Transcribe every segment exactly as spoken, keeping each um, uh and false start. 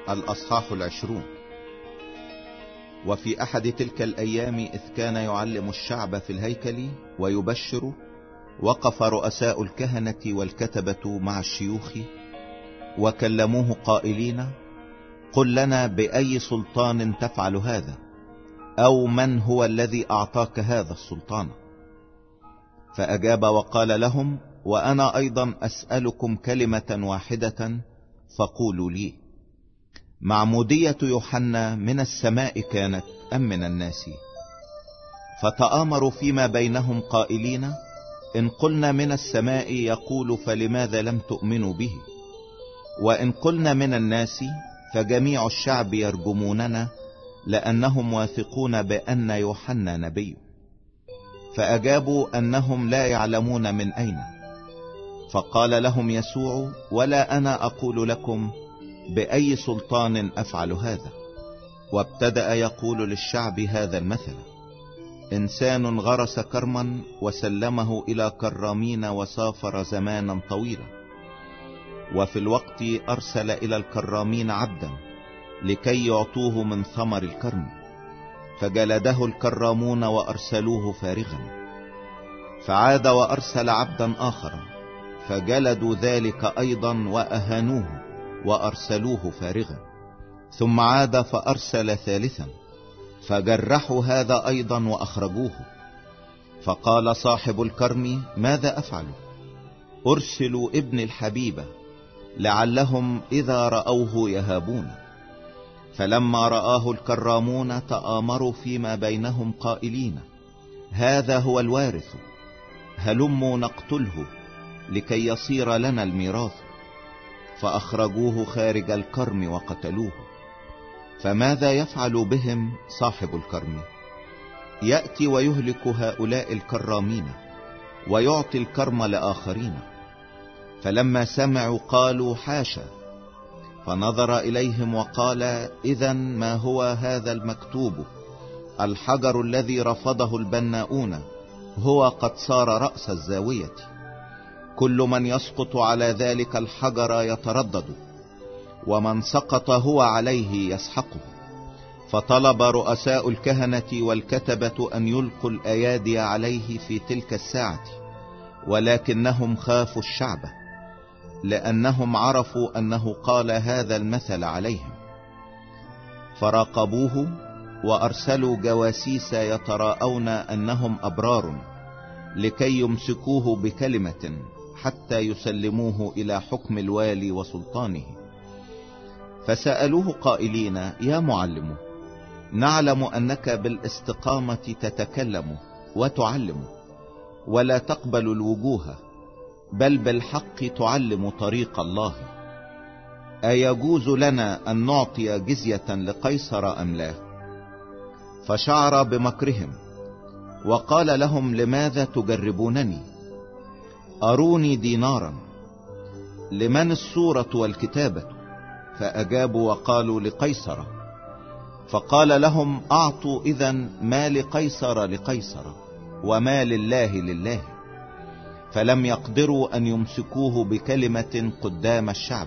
الأصحاح العشرون. وفي أحد تلك الأيام إذ كان يعلم الشعب في الهيكل ويبشر، وقف رؤساء الكهنة والكتبة مع الشيوخ وكلموه قائلين: قل لنا بأي سلطان تفعل هذا، أو من هو الذي أعطاك هذا السلطان؟ فأجاب وقال لهم: وأنا أيضا أسألكم كلمة واحدة فقولوا لي، معمودية يوحنا من السماء كانت أم من الناس؟ فتآمروا فيما بينهم قائلين: إن قلنا من السماء يقول فلماذا لم تؤمنوا به؟ وإن قلنا من الناس فجميع الشعب يرجموننا، لأنهم واثقون بأن يوحنا نبي. فأجابوا أنهم لا يعلمون من أين. فقال لهم يسوع: ولا أنا أقول لكم بأي سلطان أفعل هذا. وابتدأ يقول للشعب هذا المثل: إنسان غرس كرما وسلمه إلى كرامين وسافر زمانا طويلا، وفي الوقت أرسل إلى الكرامين عبدا لكي يعطوه من ثمر الكرم، فجلده الكرامون وأرسلوه فارغا. فعاد وأرسل عبدا آخر، فجلدوا ذلك أيضا وأهانوه وأرسلوه فارغا. ثم عاد فأرسل ثالثا، فجرحوا هذا أيضا وأخرجوه. فقال صاحب الكرم: ماذا أفعل؟ أرسلوا ابن الحبيبة، لعلهم إذا رأوه يهابون. فلما رآه الكرامون تآمروا فيما بينهم قائلين: هذا هو الوارث، هلموا نقتله لكي يصير لنا الميراث. فأخرجوه خارج الكرم وقتلوه. فماذا يفعل بهم صاحب الكرم؟ يأتي ويهلك هؤلاء الكرامين ويعطي الكرم لآخرين. فلما سمعوا قالوا: حاشا. فنظر إليهم وقال: إذن ما هو هذا المكتوب؟ الحجر الذي رفضه البناؤون هو قد صار رأس الزاوية. كل من يسقط على ذلك الحجر يتردد، ومن سقط هو عليه يسحقه. فطلب رؤساء الكهنة والكتبة أن يلقوا الأيادي عليه في تلك الساعة، ولكنهم خافوا الشعب، لأنهم عرفوا أنه قال هذا المثل عليهم. فراقبوه وأرسلوا جواسيس يتراءون أنهم أبرار، لكي يمسكوه بكلمة حتى يسلموه إلى حكم الوالي وسلطانه. فسألوه قائلين: يا معلم، نعلم أنك بالاستقامة تتكلم وتعلم، ولا تقبل الوجوه، بل بالحق تعلم طريق الله. أيجوز لنا أن نعطي جزية لقيصر أم لا؟ فشعر بمكرهم وقال لهم: لماذا تجربونني؟ أروني دينارا. لمن الصورة والكتابة؟ فأجابوا وقالوا: لقيصر. فقال لهم: أعطوا إذن ما لقيصر لقيصر، وما لله لله. فلم يقدروا أن يمسكوه بكلمة قدام الشعب،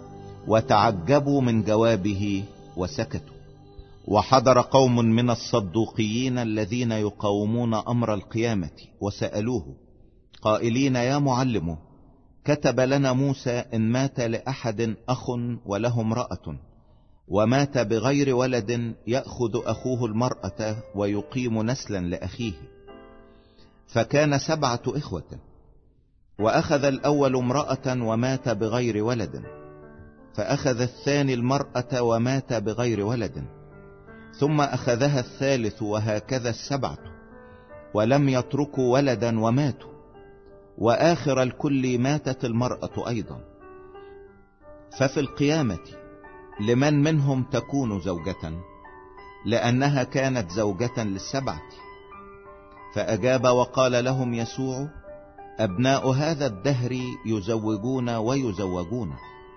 وتعجبوا من جوابه وسكتوا. وحضر قوم من الصدوقيين الذين يقاومون أمر القيامة وسألوه قائلين: يا معلم، كتب لنا موسى إن مات لأحد أخ وله امرأة ومات بغير ولد يأخذ أخوه المرأة ويقيم نسلا لأخيه. فكان سبعة إخوة، وأخذ الأول امرأة ومات بغير ولد، فأخذ الثاني المرأة ومات بغير ولد، ثم أخذها الثالث، وهكذا السبعة، ولم يتركوا ولدا وماتوا. وآخر الكل ماتت المرأة أيضا. ففي القيامة لمن منهم تكون زوجة؟ لأنها كانت زوجة للسبعة. فأجاب وقال لهم يسوع: أبناء هذا الدهر يزوجون ويزوجون،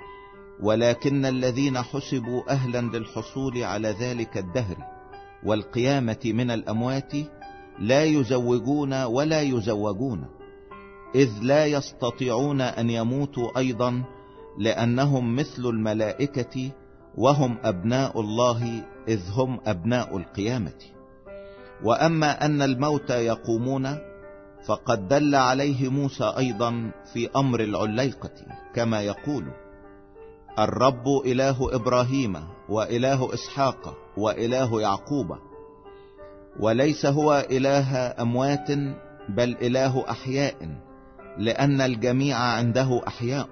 ولكن الذين حسبوا أهلا للحصول على ذلك الدهر والقيامة من الأموات لا يزوجون ولا يزوجون، إذ لا يستطيعون أن يموتوا أيضا، لأنهم مثل الملائكة وهم أبناء الله إذ هم أبناء القيامة. وأما أن الموتى يقومون فقد دل عليه موسى أيضا في أمر العليقة كما يقول: الرب إله إبراهيم وإله إسحاق وإله يعقوب، وليس هو إله أموات بل إله أحياء، لأن الجميع عنده أحياء.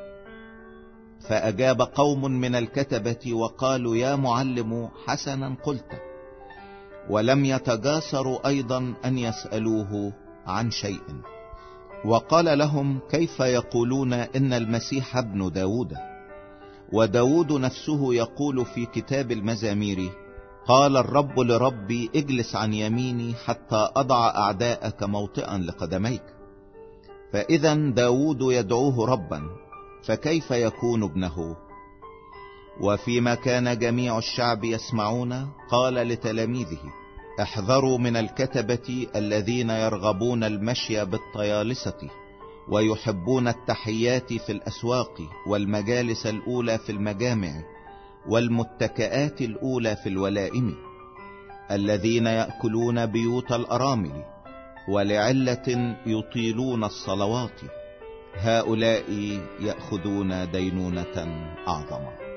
فأجاب قوم من الكتبة وقالوا: يا معلم، حسنا قلت. ولم يتجاسروا أيضا أن يسألوه عن شيء. وقال لهم: كيف يقولون إن المسيح ابن داود؟ وداود نفسه يقول في كتاب المزامير: قال الرب لربي: اجلس عن يميني حتى أضع أعداءك موطئا لقدميك. فإذا داود يدعوه ربا، فكيف يكون ابنه؟ وفيما كان جميع الشعب يسمعون قال لتلاميذه: احذروا من الكتبة الذين يرغبون المشي بالطيالسة ويحبون التحيات في الأسواق والمجالس الأولى في المجامع والمتكئات الأولى في الولائم، الذين يأكلون بيوت الأرامل ولعلة يطيلون الصلوات، هؤلاء يأخذون دينونة أعظم.